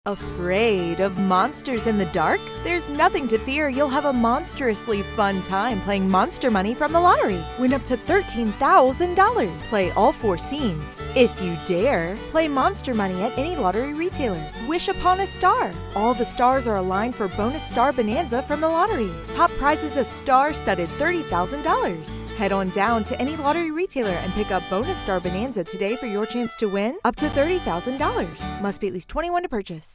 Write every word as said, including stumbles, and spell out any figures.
Afraid of monsters in the dark? There's nothing to fear. You'll have a monstrously fun time playing Monster Money from the lottery. Win up to thirteen thousand dollars. Play all four scenes. If you dare, play Monster Money at any lottery retailer. Wish upon a star. All the stars are aligned for Bonus Star Bonanza from the lottery. Top prize is a star-studded thirty thousand dollars. Head on down to any lottery retailer and pick up Bonus Star Bonanza today for your chance to win up to thirty thousand dollars. Must be at least twenty-one to purchase.